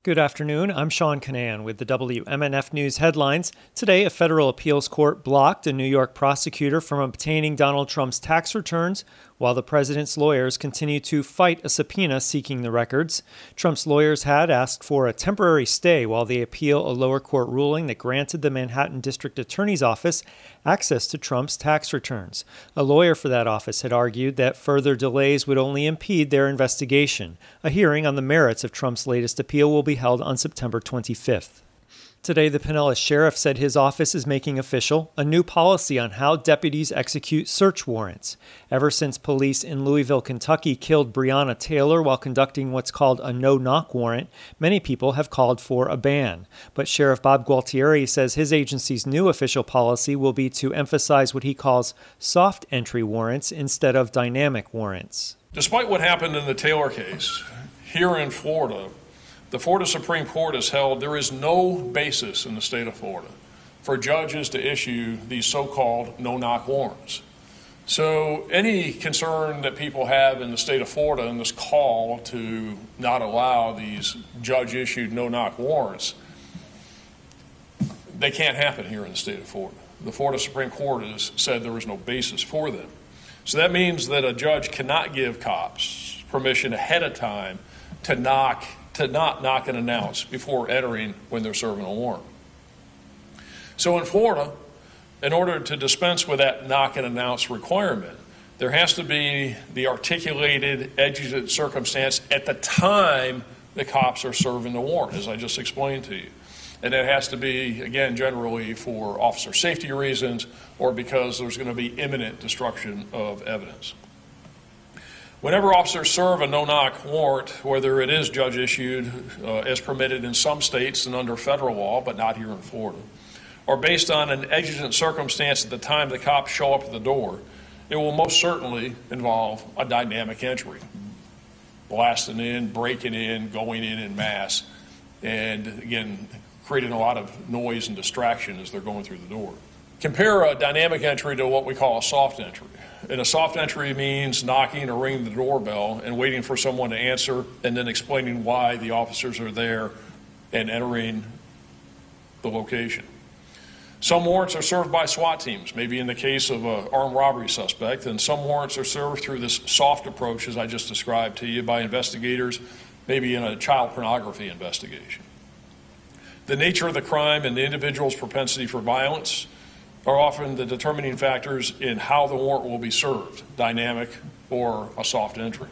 Good afternoon. I'm Sean Canan with the WMNF News headlines. Today, a federal appeals court blocked a New York prosecutor from obtaining Donald Trump's tax returns, while the president's lawyers continue to fight a subpoena seeking the records. Trump's lawyers had asked for a temporary stay while they appeal a lower court ruling that granted the Manhattan District Attorney's Office access to Trump's tax returns. A lawyer for that office had argued that further delays would only impede their investigation. A hearing on the merits of Trump's latest appeal will be held on September 25th. Today, the Pinellas sheriff said his office is making official a new policy on how deputies execute search warrants. Ever since police in Louisville, Kentucky killed Breonna Taylor while conducting what's called a no-knock warrant, many people have called for a ban. But Sheriff Bob Gualtieri says his agency's new official policy will be to emphasize what he calls soft entry warrants instead of dynamic warrants. Despite what happened in the Taylor case, here in Florida, the Florida Supreme Court has held there is no basis in the state of Florida for judges to issue these so-called no-knock warrants. So any concern that people have in the state of Florida in this call to not allow these judge-issued no-knock warrants, they can't happen here in the state of Florida. The Florida Supreme Court has said there is no basis for them. So that means that a judge cannot give cops permission ahead of time to not knock and announce before entering when they're serving a warrant. So in Florida, in order to dispense with that knock and announce requirement, there has to be the articulated exigent circumstance at the time the cops are serving the warrant, as I just explained to you. And it has to be, again, generally for officer safety reasons or because there's going to be imminent destruction of evidence. Whenever officers serve a no-knock warrant, whether it is judge-issued as permitted in some states and under federal law, but not here in Florida, or based on an exigent circumstance at the time the cops show up at the door, it will most certainly involve a dynamic entry, blasting in, breaking in, going in mass, and again, creating a lot of noise and distraction as they're going through the door. Compare a dynamic entry to what we call a soft entry. And a soft entry means knocking or ringing the doorbell and waiting for someone to answer and then explaining why the officers are there and entering the location. Some warrants are served by SWAT teams, maybe in the case of an armed robbery suspect, and some warrants are served through this soft approach, as I just described to you, by investigators, maybe in a child pornography investigation. The nature of the crime and the individual's propensity for violence are often the determining factors in how the warrant will be served, dynamic or a soft entry.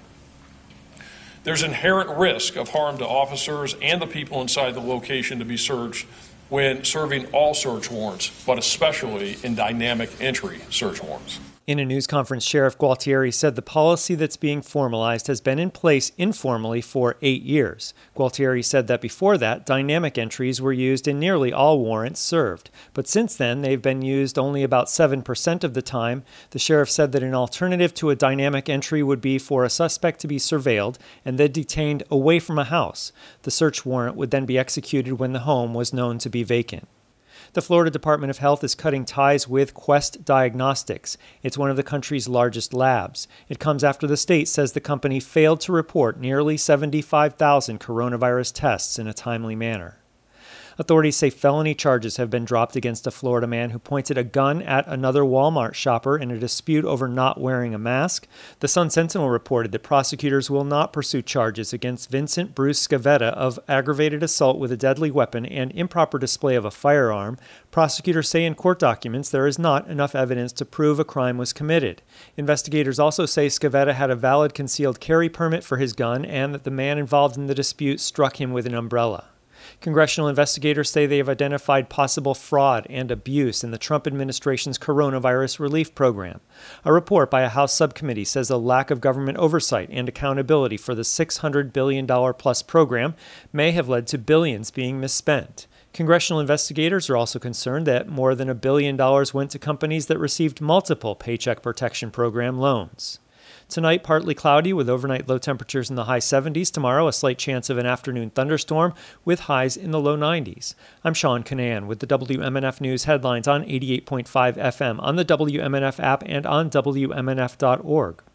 There's inherent risk of harm to officers and the people inside the location to be searched when serving all search warrants, but especially in dynamic entry search warrants. In a news conference, Sheriff Gualtieri said the policy that's being formalized has been in place informally for 8 years. Gualtieri said that before that, dynamic entries were used in nearly all warrants served. But since then, they've been used only about 7% of the time. The sheriff said that an alternative to a dynamic entry would be for a suspect to be surveilled and then detained away from a house. The search warrant would then be executed when the home was known to be vacant. The Florida Department of Health is cutting ties with Quest Diagnostics. It's one of the country's largest labs. It comes after the state says the company failed to report nearly 75,000 coronavirus tests in a timely manner. Authorities say felony charges have been dropped against a Florida man who pointed a gun at another Walmart shopper in a dispute over not wearing a mask. The Sun-Sentinel reported that prosecutors will not pursue charges against Vincent Bruce Scavetta of aggravated assault with a deadly weapon and improper display of a firearm. Prosecutors say in court documents there is not enough evidence to prove a crime was committed. Investigators also say Scavetta had a valid concealed carry permit for his gun and that the man involved in the dispute struck him with an umbrella. Congressional investigators say they have identified possible fraud and abuse in the Trump administration's coronavirus relief program. A report by a House subcommittee says a lack of government oversight and accountability for the $600 billion-plus program may have led to billions being misspent. Congressional investigators are also concerned that more than $1 billion went to companies that received multiple Paycheck Protection Program loans. Tonight, partly cloudy with overnight low temperatures in the high 70s. Tomorrow, a slight chance of an afternoon thunderstorm with highs in the low 90s. I'm Sean Canan with the WMNF News headlines on 88.5 FM, on the WMNF app, and on WMNF.org.